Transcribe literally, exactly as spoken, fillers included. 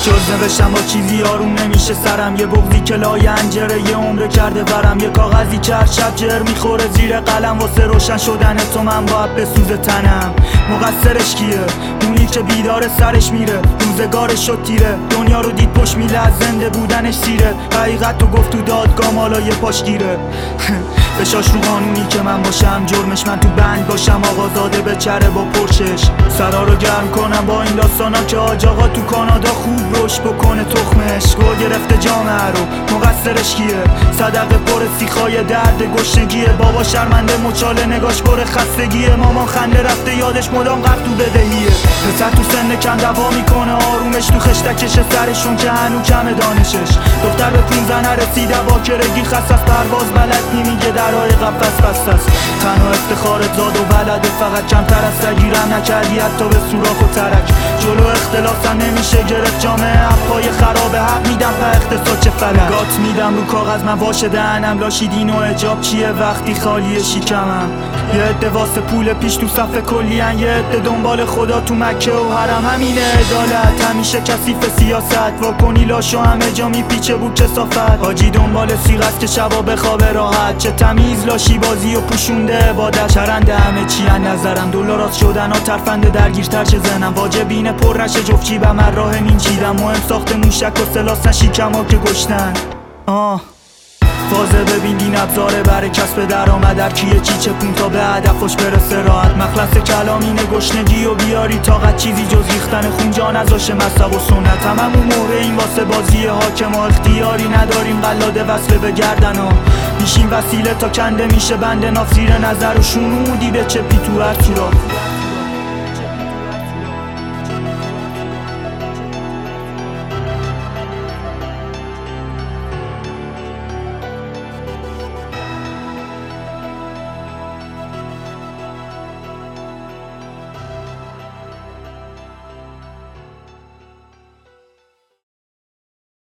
جز نوشتم با چیزی آروم نمیشه سرم، یه بغضی که لای انجره یه عمر کرده ورم، یه کاغذی که هر شب جر میخوره زیر قلم، واسه روشن شدن تو من باید بسوزه تنم. مقصرش کیه؟ اونی که بیدار سرش میره، روزگارش شد تیره، دنیا رو دید پشت میله، از زنده بودنش سیره، حقیقت تو گفت تو دادگاه مالا یه پاش گیره. بشاش رو قانونی که من باشم، جرمش من تو بند باشم، آقازاده به چره با پرشش، سرا رو گرم کنم با این داستانا که آج آقا تو کانادا خوب روش بکنه تخمش. گل گرفته جامعه رو، مقصرش کیه؟ صدقه پر سیخای درد گشنگیه، بابا شرمنده مچاله نگاش پر خستگیه، مامان خنده رفته یادش مدام غرق تو بدهیه، پسر تو سن کم دوا میکنه آرومش تو خشتکش سرشون که هنو کم دانشش، دختر به پونزده نرسیده با کرگی خست از پرواز بلد نمیگه درهای قفس بست است، تنها افتخارت زاد و ولده، فقط کمتر از سگیرم نکردی حتی به سوراخ و ترک، جلو اختلافم نمیشه گرفت، جامعه اپای خرابه، حق میدم په اقتصاد چه فلک، گات میدم رو کاغذ من واشه دهنم، لاشی دین و اجاب چیه وقتی خالی شیکمم، یه عده واسه پول پیش تو صف کلین، یه عده دنبال خدا تو مکه و حرم، همینه عدالت همیشه کثیف سیاست، واکنی لاشو همه جا میپیچه بود کثافت، حاجی دنبال سیغست که شبا بخوابه راحت، چه تمیز لاشی بازی و پوشونده عبادت، چرنده همه چی از نظرم، دلارات شدن ها ترفنده درگیرتر چه زنم، واجبینه پر نشه جفچی به من راه نین چیدم، مهم ساخت موشک و سلاس نشیکم ها که گشتن. آه فازه ببین دین ابزاره برای کسب درآمد، در کیه چی چه پون تا به هدفش برسه راحت، مخلص کلام اینه گشنگی و بیاری طاقت، چیزی جز ریختن خون جا نذاشه مذهب و سنت، هممون مهره این واسه بازی حاکم و اختیاری نداریم قلاده وصله به گردن ها، میشیم وسیله تا کنده میشه بند ناف، زیر نظر و شنودی به چپی تو هر سوراخ.